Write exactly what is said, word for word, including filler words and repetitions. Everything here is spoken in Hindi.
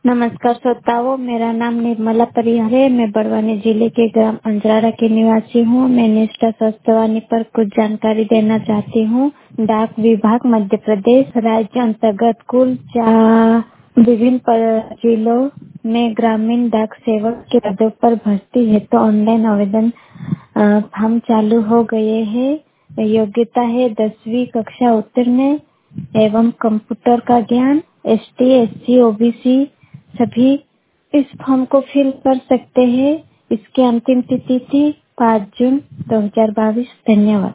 नमस्कार श्रोताओं, मेरा नाम निर्मला परिहार है। मैं बड़वानी जिले के ग्राम अंजराड़ा की निवासी हूँ। मैं निष्ठा स्वास्थ्यवाणी पर कुछ जानकारी देना चाहती हूँ। डाक विभाग मध्य प्रदेश राज्य अंतर्गत कुल चार विभिन्न पर- जिलों में ग्रामीण डाक सेवक के पदों पर भर्ती है तो ऑनलाइन आवेदन अ, फॉर्म चालू हो गए हैं। योग्यता है दसवीं कक्षा उत्तीर्ण एवं कंप्यूटर का ज्ञान। S T S C O B C सभी इस फॉर्म को फिल कर सकते हैं। इसकी अंतिम तिथि थी पाँच जून दो हजार बाईस। धन्यवाद।